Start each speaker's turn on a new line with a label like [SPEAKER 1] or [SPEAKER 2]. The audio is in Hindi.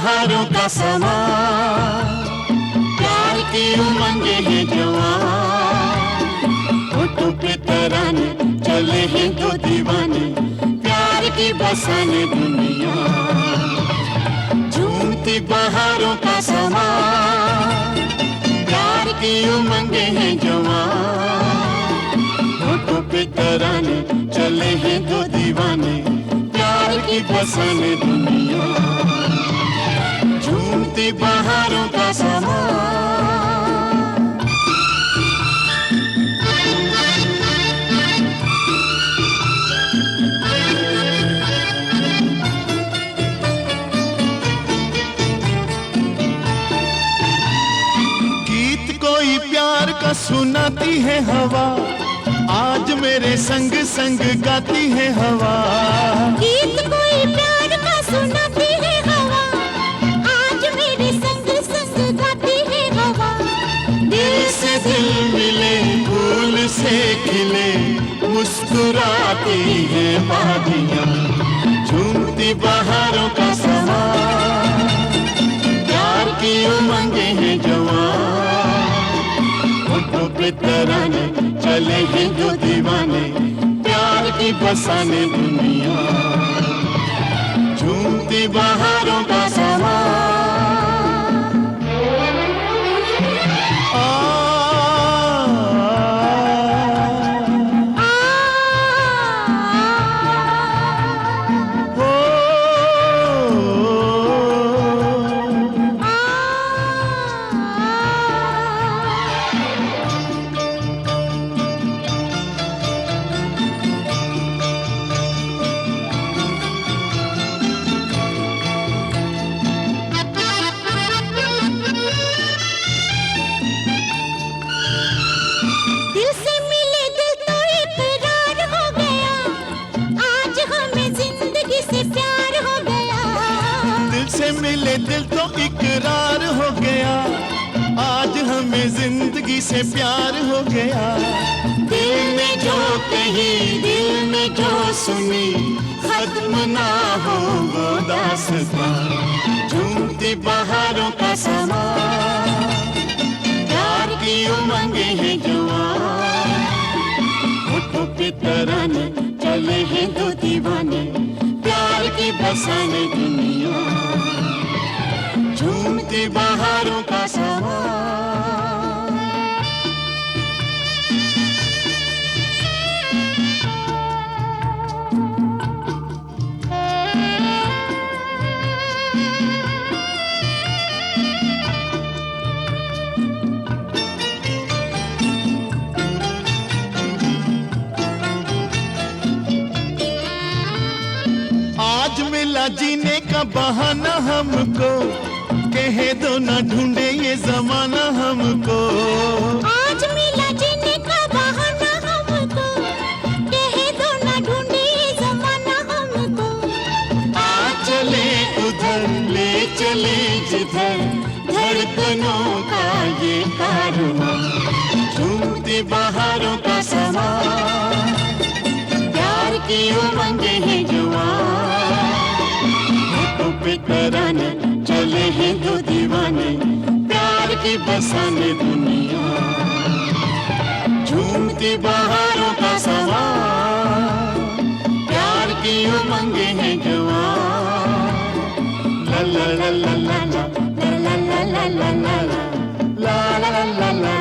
[SPEAKER 1] बहारों का समा, प्यार की उमंगे हैं जवान, होठों पे तराने चले हैं दो दीवाने, प्यार की बसाने दुनिया। झूमती बहारों का समा, प्यार की उमंगे हैं जवान, होठों पे तराने चले हैं दो दीवाने, प्यार की बसाने दुनिया। झूमती बहारों का समा।
[SPEAKER 2] गीत कोई प्यार का सुनाती है हवा, आज मेरे संग संग गाती है हवा।
[SPEAKER 3] गीत कोई प्यार का सुनाती है हवा, आज मेरे संग संग गाती है हवा।
[SPEAKER 1] दिल से दिल मिले, फूल से खिले, मुस्कुराती है वादियाँ। झूमती बहारों का समा, प्यार की उमंगे हैं जवान, होठों पे तराने चले हैं दो दीवाने, प्यार की बसाने दुनिया। झूमती बहारों का समा।
[SPEAKER 3] दिल से मिले दिल तो इकरार हो गया, आज हमें जिंदगी से प्यार हो गया।
[SPEAKER 2] दिल से मिले दिल तो इकरार हो गया, आज हमें जिंदगी से प्यार हो गया।
[SPEAKER 1] दिल में जो कही, दिल में जो सुनी, खत्म ना हो वो दास्तां। झूमती बहारों का समा, प्यार की उमंगे हैं जवान, होठों पे तराने चले हैं दो दीवाने, प्यार की बसाने दुनिया। झूमती बहारों का समा।
[SPEAKER 2] आज मिला जीने का बहाना हमको, कहे दो ना ढूंढे ये जमाना हमको।
[SPEAKER 3] आज मिला जीने का बहाना हमको, कहे दो ना ढूंढे ये जमाना हमको।
[SPEAKER 1] आज चले उधर, ले चले जिधर, धड़कनों का ये कारवां। झूमती बहारों का समा, प्यार की उमंगे हैं जवान, होठों पे तराने चले हैं दो दीवाने, प्यार की बसाने दुनिया। झूमती बहारों का समा, प्यार की उमंगे हैं जवान। ला ला ला ला ला ला ला ला ला ला ला ला ला ला ला ला ला।